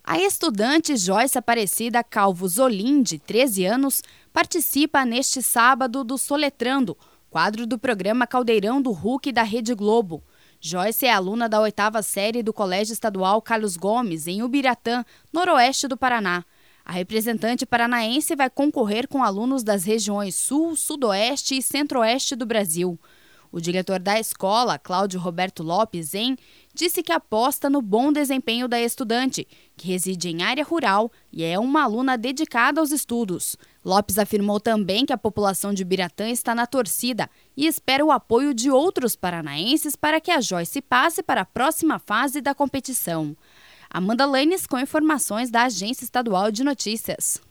A estudante Joyce Aparecida Calvo Zolim, de 13 anos, participa neste sábado do Soletrando, quadro do programa Caldeirão do Hulk da Rede Globo. Joyce é aluna da 8ª série do Colégio Estadual Carlos Gomes, em Ubiratã, noroeste do Paraná. A representante paranaense vai concorrer com alunos das regiões Sul, Sudoeste e Centro-Oeste do Brasil. O diretor da escola, Cláudio Roberto Lopes, disse que aposta no bom desempenho da estudante, que reside em área rural e é uma aluna dedicada aos estudos. Lopes afirmou também que a população de Ubiratã está na torcida e espera o apoio de outros paranaenses para que a Joyce passe para a próxima fase da competição. Amanda Lanes com informações da Agência Estadual de Notícias.